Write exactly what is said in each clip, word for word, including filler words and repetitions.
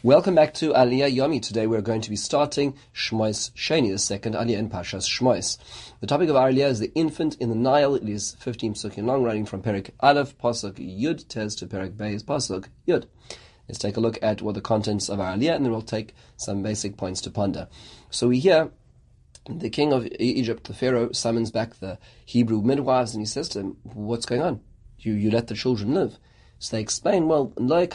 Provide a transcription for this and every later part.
Welcome back to Aliyah Yomi. Today we're going to be starting Shmois Sheni, the second Aliyah in Parshas Shmois. The topic of our Aliyah is the infant in the Nile. It is fifteen psukim long, running from Perek Aleph, Pasuk Yud, Tez to Perek Beis, Pasuk Yud. Let's take a look at what the contents of our Aliyah, and then we'll take some basic points to ponder. So we hear the king of Egypt, the Pharaoh, summons back the Hebrew midwives, and he says to them, what's going on? You, you let the children live. So they explain, well, the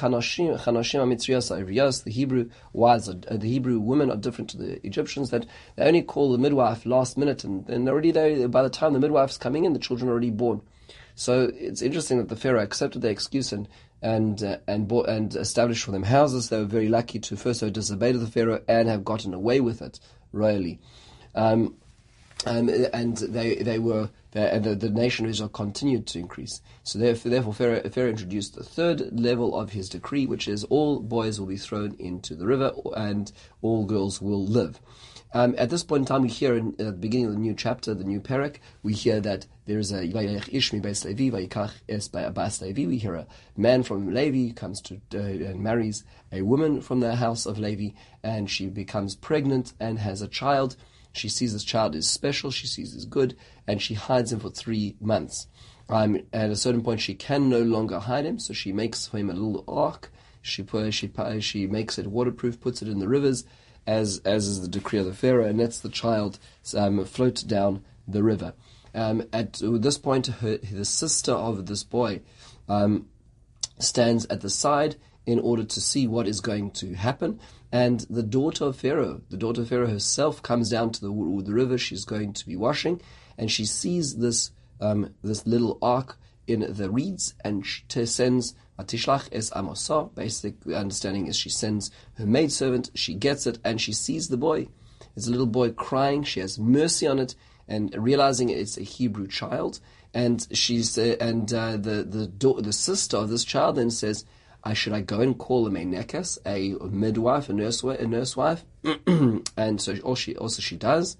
Hebrew wives, are, the Hebrew women are different to the Egyptians, that they only call the midwife last minute, and, and already they, by the time the midwife's coming in, the children are already born. So it's interesting that the Pharaoh accepted their excuse and and uh, and bought, and established for them houses. They were very lucky to first have disobeyed the Pharaoh and have gotten away with it royally. Um, Um, and they they were and the, the nation of Israel continued to increase. So therefore, therefore Pharaoh, Pharaoh introduced the third level of his decree, which is all boys will be thrown into the river and all girls will live. Um, at this point in time, we hear in, at the beginning of the new chapter, the new Perek, we hear that there is a Ishmi Beis Levi, Vayikach Es Bas Levi. We hear a man from Levi comes to uh, and marries a woman from the house of Levi, and she becomes pregnant and has a child. She sees this child is special, she sees is good, and she hides him for three months. Um, at a certain point, she can no longer hide him, so she makes for him a little ark. She put, she she makes it waterproof, puts it in the rivers, as as is the decree of the Pharaoh, and lets the child um, float down the river. Um, at this point, her, the sister of this boy um, stands at the side in order to see what is going to happen. And the daughter of Pharaoh, the daughter of Pharaoh herself, comes down to the, the river. She's going to be washing, and she sees this um, this little ark in the reeds, and she t- sends Atishlach es Amosa. Basic understanding is she sends her maidservant. She gets it, and she sees the boy. It's a little boy crying. She has mercy on it, and realizing it's a Hebrew child, and she's uh, and uh, the the do- the sister of this child then says, I should I go and call a meinekas, a midwife, a nurse, a nurse wife, and so also she also she does,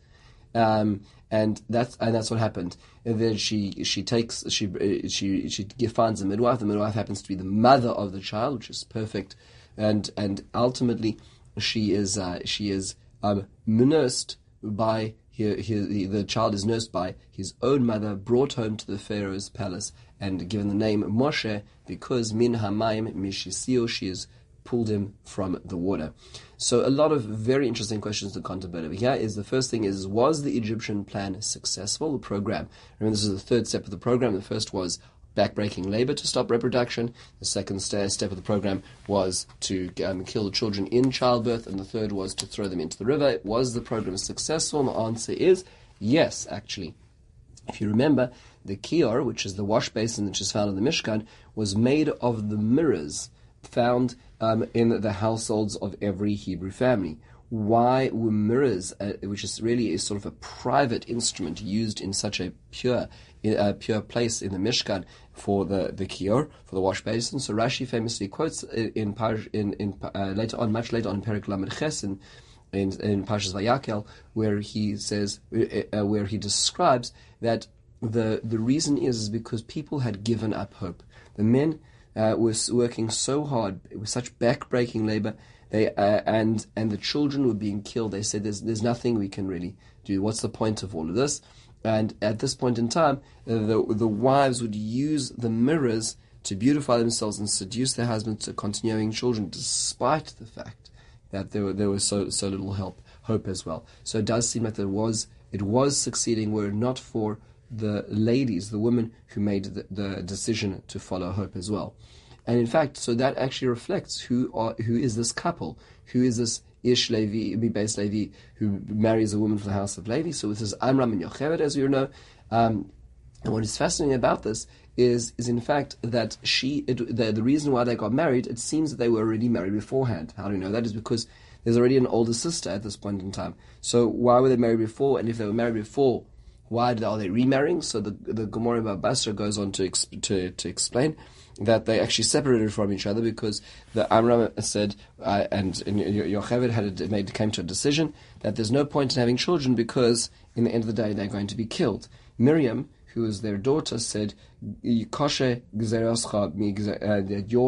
um, and that's and that's what happened. And then she she takes she she she finds a midwife. The midwife happens to be the mother of the child, which is perfect, and and ultimately she is uh, she is um, nursed by here the, the child is nursed by his own mother, brought home to the Pharaoh's palace, and given the name Moshe because min hamayim mishisio, she has pulled him from the water. So a lot of very interesting questions to contemplate over here. Is the first thing is, was the Egyptian plan successful? The program. Remember, this is the third step of the program. The first was backbreaking labor to stop reproduction. The second st- step of the program was to um, kill the children in childbirth, and the third was to throw them into the river. Was the program successful? And the answer is yes, actually. If you remember, the kior, which is the wash basin which is found in the Mishkan, was made of the mirrors found um, in the households of every Hebrew family. Why were mirrors, uh, which is really is sort of a private instrument used in such a pure uh, pure place in the Mishkan for the, the kior, for the wash basin? So Rashi famously quotes in in, in, in uh, later on, much later on in Perek Lamed Ches in in, in Parshas Vayakel, where he says, uh, where he describes that the the reason is, is because people had given up hope. The men uh, were working so hard, it was such back-breaking labor. They uh, and and the children were being killed. They said, "There's there's nothing we can really do. What's the point of all of this?" And at this point in time, uh, the the wives would use the mirrors to beautify themselves and seduce their husbands to continue having children, despite the fact that there were there was so so little help hope as well. So it does seem that there was it was succeeding, were it not for the ladies, the women who made the, the decision to follow hope as well. And in fact, so that actually reflects who are, who is this couple, who is this Ish Levi, Beis Levi, who marries a woman from the house of Levi. So this is Amram and Yocheved, as you know. Um, and what is fascinating about this is, is in fact that she, it, the, the reason why they got married, it seems that they were already married beforehand. How do we know that? Is because there's already an older sister at this point in time. So why were they married before? And if they were married before, why are they remarrying? So the the Gemara Bava Basra goes on to to to explain that they actually separated from each other because the Amram said uh, and, and Yocheved had a, made came to a decision that there's no point in having children because in the end of the day they're going to be killed. Miriam, who is their daughter, said, "Koshe gzerascha, that your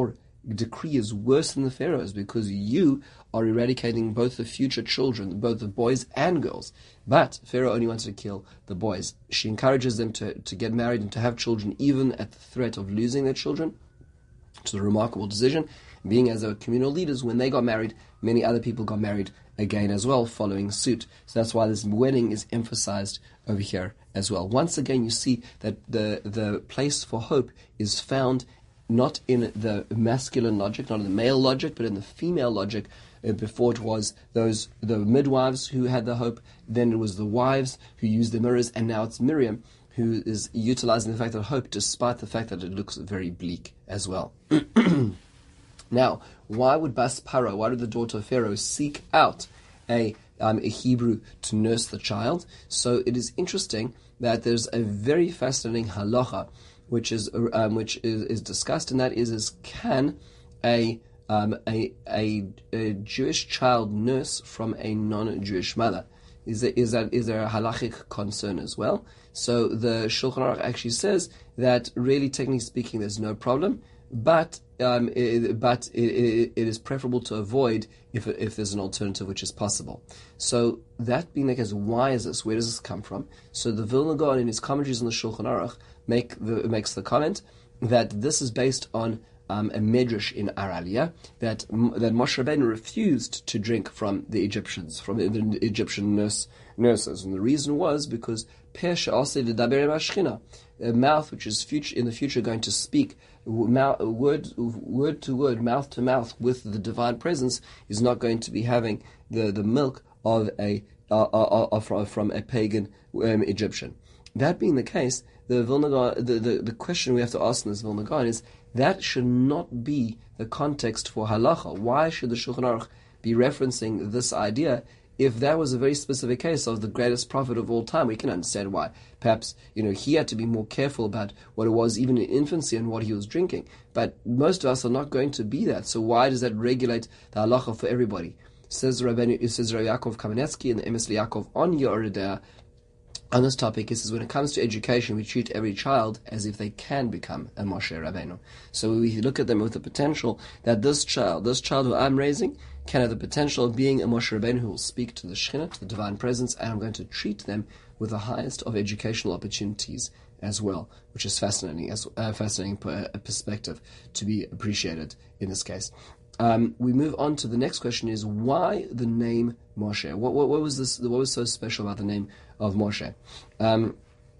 decree is worse than the Pharaoh's because you are eradicating both the future children, both the boys and girls. But Pharaoh only wanted to kill the boys. She encourages them to, to get married and to have children even at the threat of losing their children. It's a remarkable decision. Being as they were communal leaders, when they got married, many other people got married again as well, following suit. So that's why this wedding is emphasized over here as well. Once again, you see that the, the place for hope is found not in the masculine logic, not in the male logic, but in the female logic. Uh, before it was those the midwives who had the hope, then it was the wives who used the mirrors, and now it's Miriam who is utilizing the fact of hope despite the fact that it looks very bleak as well. Now, why would Bas Paro, why did the daughter of Pharaoh seek out a, um, a Hebrew to nurse the child? So it is interesting that there's a very fascinating halacha which is um, which is, is discussed, and that is, is can a, um, a, a a Jewish child nurse from a non-Jewish mother? Is there, is that is there a halachic concern as well? So the Shulchan Aruch actually says that really, technically speaking, there's no problem, but um, it, but it, it, it is preferable to avoid if if there's an alternative which is possible. So that being the case, why is this? Where does this come from? So the Vilna Gaon in his commentaries on the Shulchan Aruch make the, makes the comment that this is based on Um, a medrash in Ar Aliyah that that Moshe Rabbeinu refused to drink from the Egyptians, from the, the Egyptian nurse, nurses, and the reason was because Pesha also the Daber Mashchina, a mouth which is future in the future going to speak mouth, word word to word, mouth to mouth with the divine presence, is not going to be having the, the milk of a uh, uh, uh, from, from a pagan um, Egyptian. That being the case, the Vilna Gaon, the, the the question we have to ask in this Vilna Gaon is, that should not be the context for halacha. Why should the Shulchan Aruch be referencing this idea if that was a very specific case of the greatest prophet of all time? We can understand why. Perhaps, you know, he had to be more careful about what it was even in infancy and what he was drinking. But most of us are not going to be that. So why does that regulate the halacha for everybody? Says Rabbeinu, it says Rabbi Yaakov Kamenetsky in the Emes Yaakov on Yoredea, on this topic, it says when it comes to education, we treat every child as if they can become a Moshe Rabbeinu. So we look at them with the potential that this child, this child who I'm raising, can have the potential of being a Moshe Rabbeinu who will speak to the Shekhinah, to the divine presence, and I'm going to treat them with the highest of educational opportunities as well, which is fascinating, as a fascinating perspective to be appreciated in this case. Um, we move on to the next question: is why the name Moshe? What, what, what was this? What was so special about the name of Moshe? Um,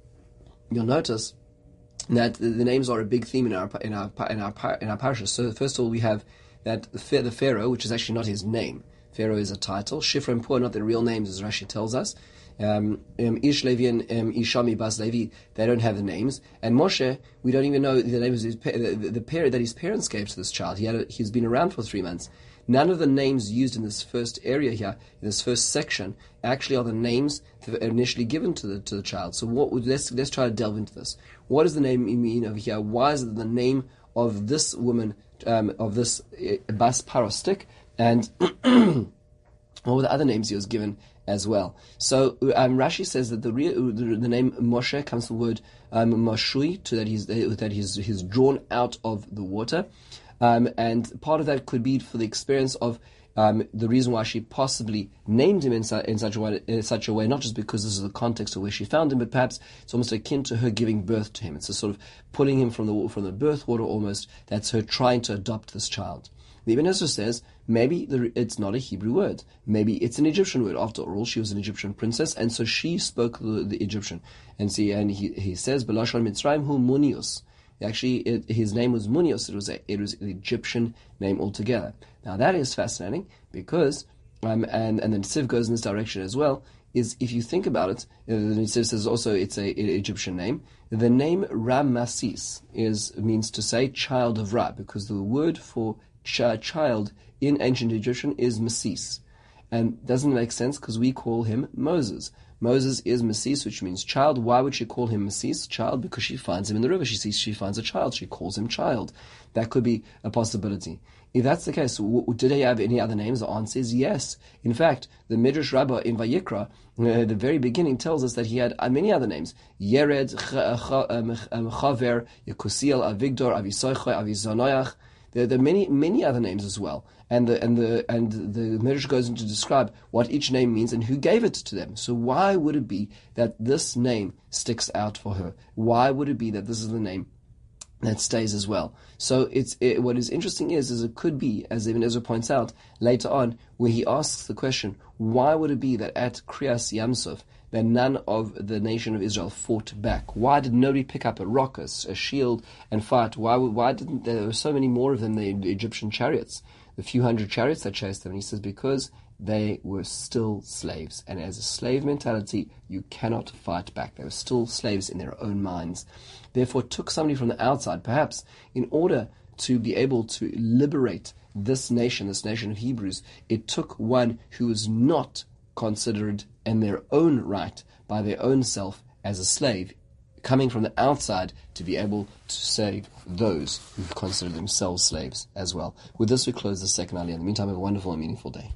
you'll notice that the, the names are a big theme in our in our in our in our parasha. So first of all, we have that the, the Pharaoh, which is actually not his name. Pharaoh is a title. Shifra and Pur, not their real names, as Rashi tells us. Um, um, Ish Levi and um, Ishami Bas Levi, they don't have the names. And Moshe, we don't even know the name of his, the, the, the parent that his parents gave to this child. He had a, he's been around for three months. None of the names used in this first area here, in this first section, actually are the names that were initially given to the to the child. So what? Let's let's try to delve into this. What does the name mean over here? Why is it the name of this woman, um, of this uh, Bas Paro stick, and what were the other names he was given as well? So um, Rashi says that the, real, the the name Moshe comes from the word um, Moshui, to that he's that he's he's drawn out of the water, um, and part of that could be for the experience of um, the reason why she possibly named him in, su- in such a way, in such a way, not just because this is the context of where she found him, but perhaps it's almost akin to her giving birth to him. It's a sort of pulling him from the from the birth water almost. That's her trying to adopt this child. The Ibn Ezra says maybe the, it's not a Hebrew word. Maybe it's an Egyptian word. After all, she was an Egyptian princess, and so she spoke the, the Egyptian. And see, and he he says, "Belashon Mitzrayim hu Munius." Actually, it, his name was Munius. It was a, it was an Egyptian name altogether. Now that is fascinating because, um, and and then Siv goes in this direction as well. Is if you think about it, uh, the Siv says also it's a, a Egyptian name. The name Ramasis is means to say child of Ra, because the word for Ch- child in ancient Egyptian is Mesis, and doesn't make sense because we call him Moses. Moses is Mesis, which means child. Why would she call him Mesis, child? Because she finds him in the river. She sees she finds a child. She calls him child. That could be a possibility. If that's the case, w- did he have any other names? The answer is yes. In fact, the Midrash Rabbah in Vayikra, uh, the very beginning, tells us that he had uh, many other names: Yered, Chaver, Yekusiel, Avigdor, Avisoichoi, Avizanoyach. There, there are many, many other names as well. And the and the and the Midrash goes into to describe what each name means and who gave it to them. So why would it be that this name sticks out for her? Why would it be that this is the name that stays as well? So it's it, what is interesting is, is it could be, as Ibn Ezra points out later on, where he asks the question, why would it be that at Kriyas Yamsuf that none of the nation of Israel fought back? Why did nobody pick up a rock, a, a shield, and fight? Why why didn't there were so many more of them than the Egyptian chariots, the few hundred chariots that chased them? And he says because they were still slaves, and as a slave mentality, you cannot fight back. They were still slaves in their own minds. Therefore, it took somebody from the outside, perhaps, in order to be able to liberate this nation, this nation of Hebrews, it took one who was not considered in their own right, by their own self, as a slave, coming from the outside to be able to save those who consider themselves slaves as well. With this, we close the second aliyah. In the meantime, have a wonderful and meaningful day.